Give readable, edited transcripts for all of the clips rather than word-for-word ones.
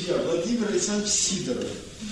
друзья, Владимир Александрович Сидоров,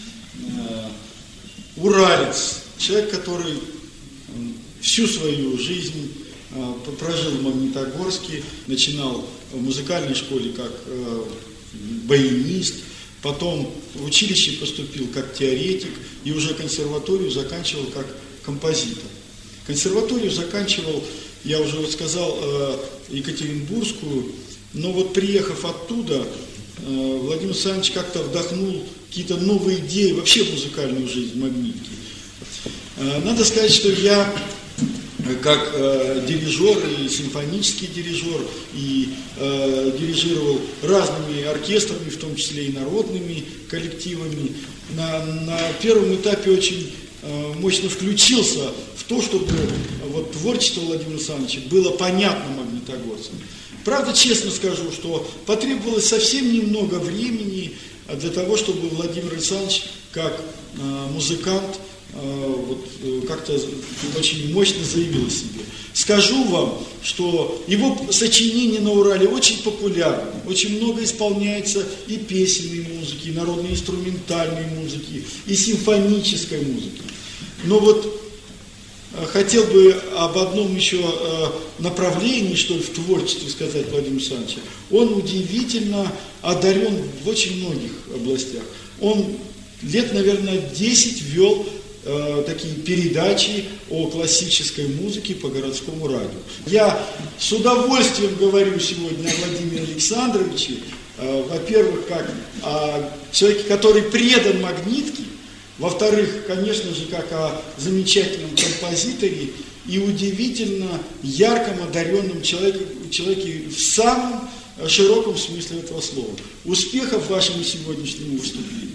уралец, человек, который всю свою жизнь прожил в Магнитогорске, начинал в музыкальной школе как баянист, потом в училище поступил как теоретик и уже консерваторию заканчивал как композитор. Консерваторию заканчивал, я уже вот сказал, Екатеринбургскую, но вот приехав оттуда, Владимир Александрович как-то вдохнул какие-то новые идеи вообще в музыкальную жизнь Магнитки. Надо сказать, что я как дирижер и симфонический дирижер, и дирижировал разными оркестрами, в том числе и народными коллективами, на первом этапе очень мощно включился в то, чтобы вот творчество Владимира Александровича было понятно магнитогорцам. Правда, честно скажу, что потребовалось совсем немного времени для того, чтобы Владимир Александрович, как музыкант, как-то очень мощно заявил о себе. Скажу вам, что его сочинения на Урале очень популярны, очень много исполняется и песенной музыки, и народной инструментальной музыки, и симфонической музыки. Но вот хотел бы об одном еще направлении, что ли, в творчестве сказать Владимира Александровича. Он удивительно одарен в очень многих областях. Он лет, наверное, 10 вел такие передачи о классической музыке по городскому радио. Я с удовольствием говорю сегодня о Владимире Александровиче, во-первых, как о человеке, который предан Магнитке, во-вторых, конечно же, как о замечательном композиторе и удивительно ярком одаренном человеке в самом широком смысле этого слова. Успехов вашему сегодняшнему выступлению!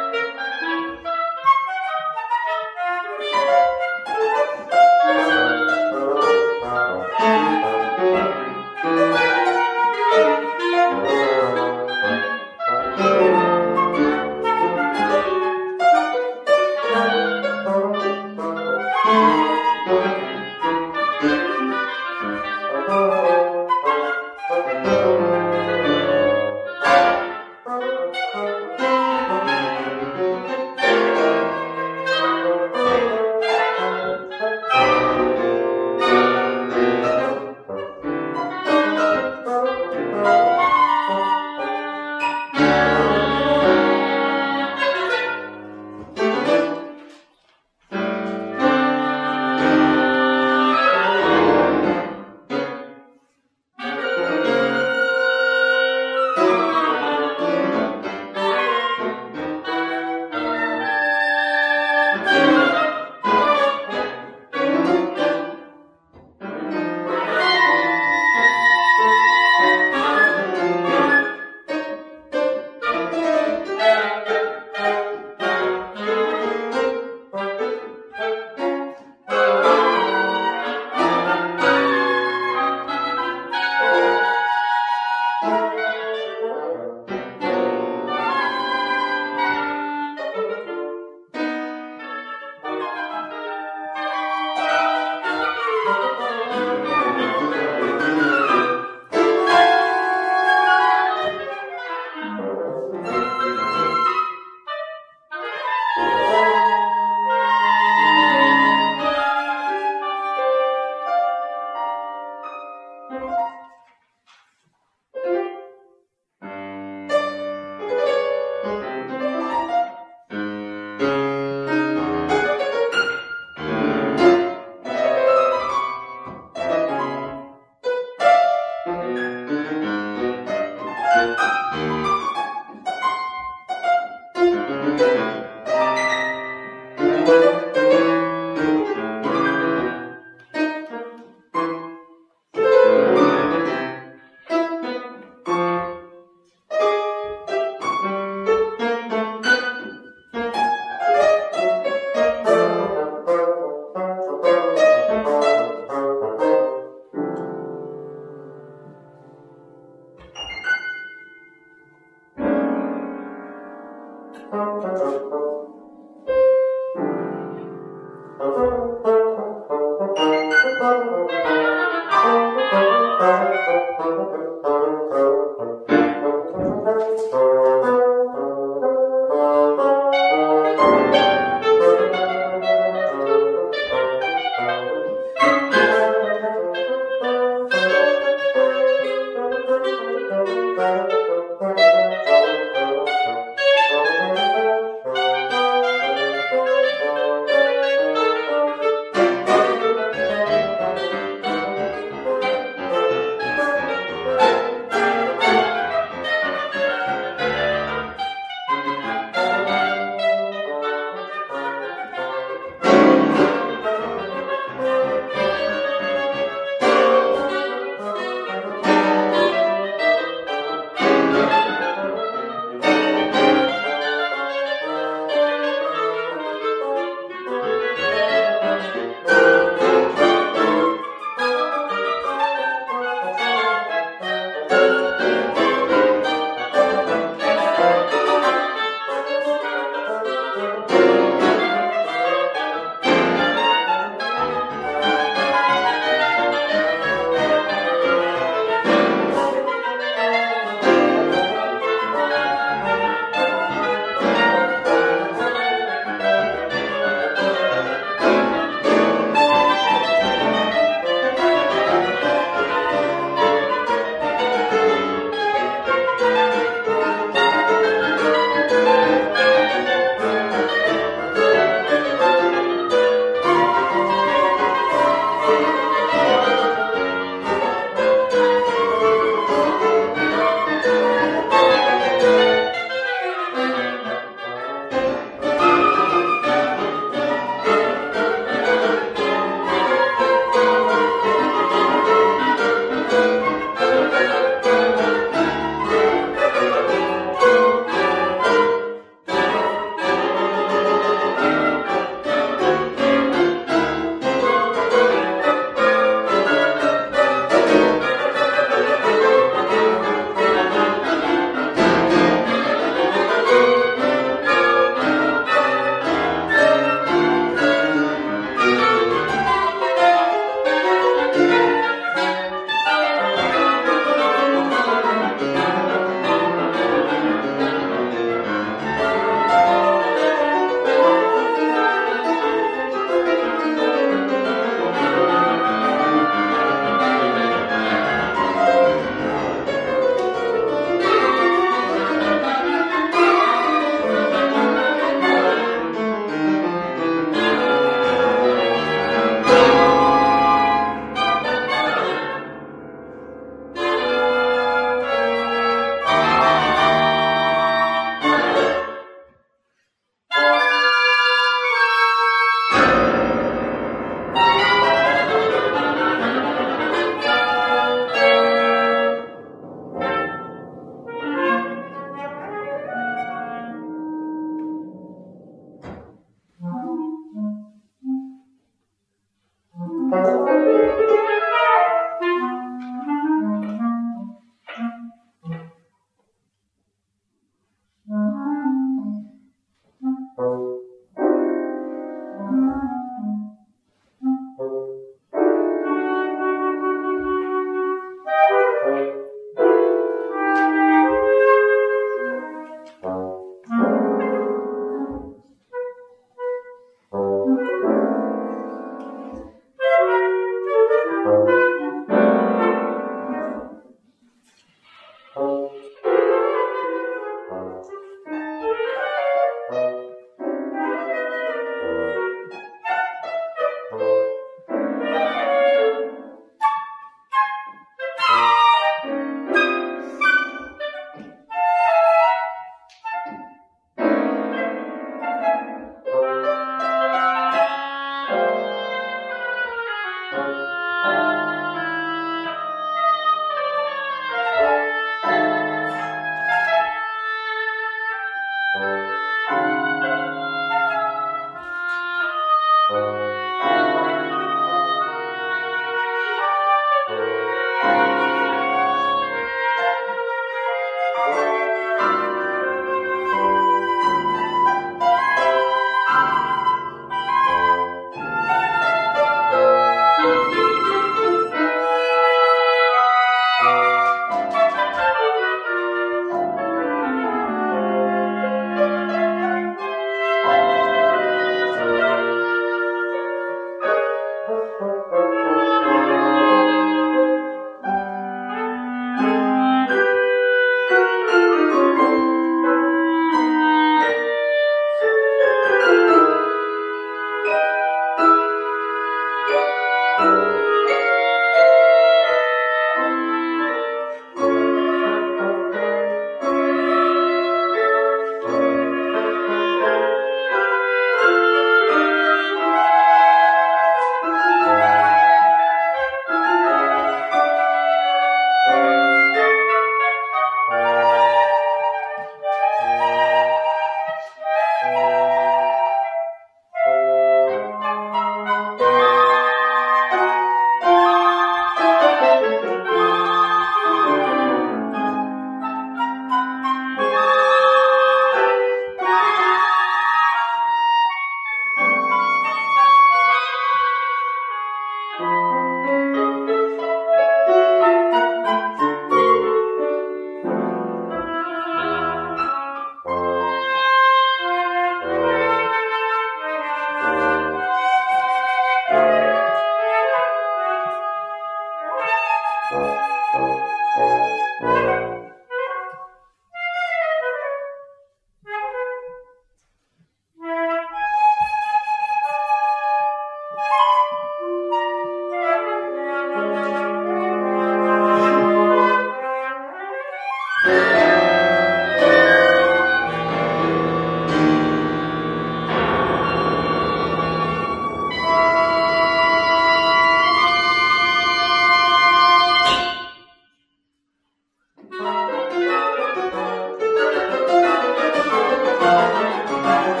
Thank you.